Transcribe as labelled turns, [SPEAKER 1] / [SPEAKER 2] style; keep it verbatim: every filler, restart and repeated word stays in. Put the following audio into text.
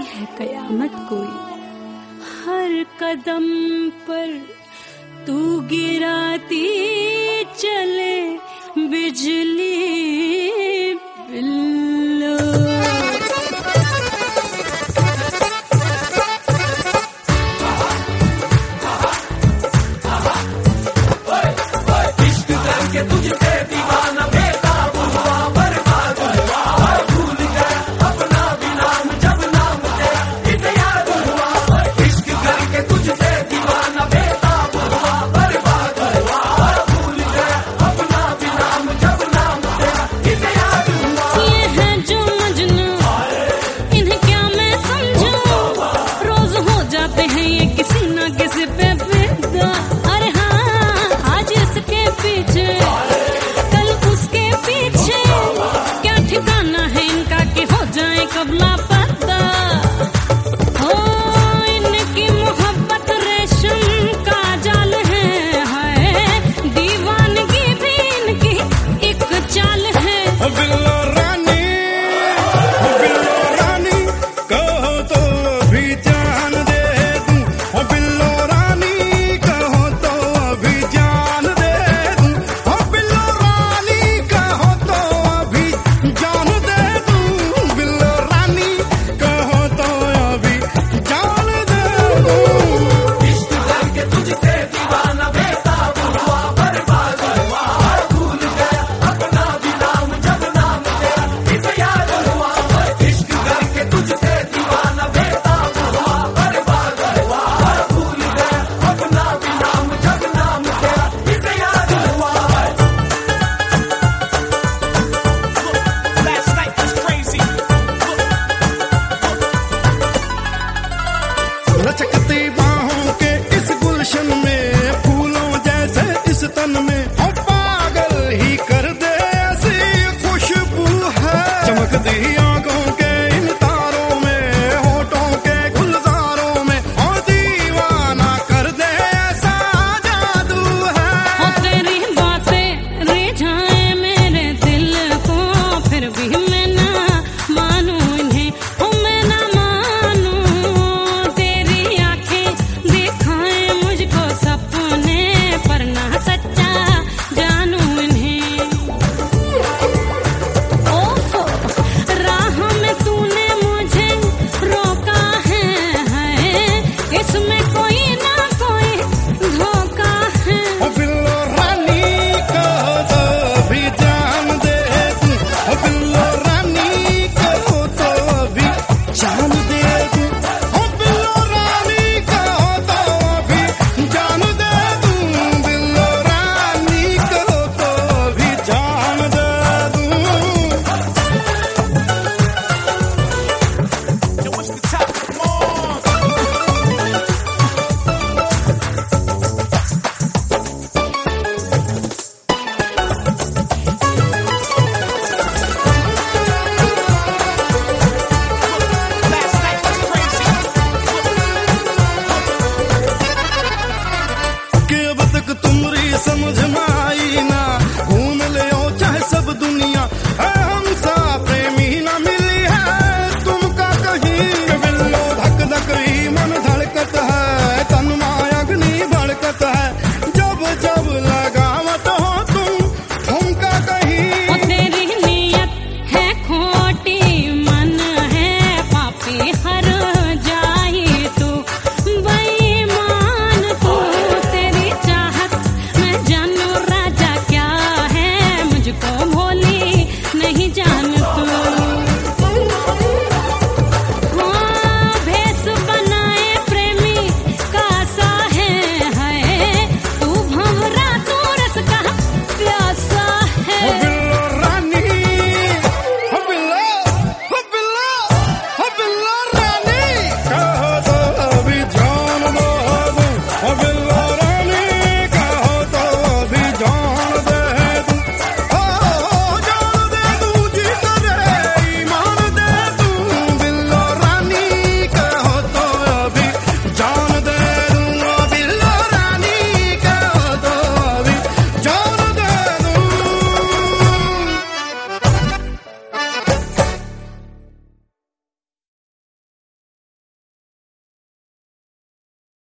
[SPEAKER 1] है कयामत कोई। हर कदम पर तू गिराती चले बिजली बिल्लो।
[SPEAKER 2] इश्क करके तुझसे दीवाना बेताब हुआ, बर्बाद हुआ, भूल गया अपना भी नाम जब नाम तेरा इसे याद हुआ। इश्क करके तुझसे दीवाना बेताब हुआ, बर्बाद हुआ, भूल गया अपना भी नाम जब नाम तेरा इसे याद हुआ।
[SPEAKER 1] ये है जो मजनू, इन्हें क्या मैं समझूं, रोज हो जाते हैं ये किसी ना किसी पे फिदा। अरे हाँ, आज इसके पीछे कल उसके पीछे, क्या ठिकाना है इनका कि हो जाए कब लापता। हो इनकी मोहब्बत रेशम का जाल है, हाय दीवानगी भी इनकी एक चाल है।
[SPEAKER 3] ओ बिल्लो रानी, ओ बिल्लो रानी, कहो तो अभी जान दे दूं। ओ बिल्लो रानी, कहो तो अभी जान दे दूं। ओ बिल्लो रानी, कहो तो अभी जान दे दूं। बिल्लो रानी, कहो तो अभी जान दे दूं।
[SPEAKER 2] इश्क करके तुझसे दीवाना बेताब हुआ, बर्बाद हुआ, भूल गया अपना भी नाम जब नाम तेरा इसे याद हुआ। इश्क करके तुझसे दीवाना बेताब हुआ, बर्बाद हुआ, भूल गया अपना भी नाम जब नाम तेरा इसे याद हुआ।
[SPEAKER 4] Last night was crazy.
[SPEAKER 3] लचकती बाहों के इस गुलशन में, फूलों जैसे इस तन में,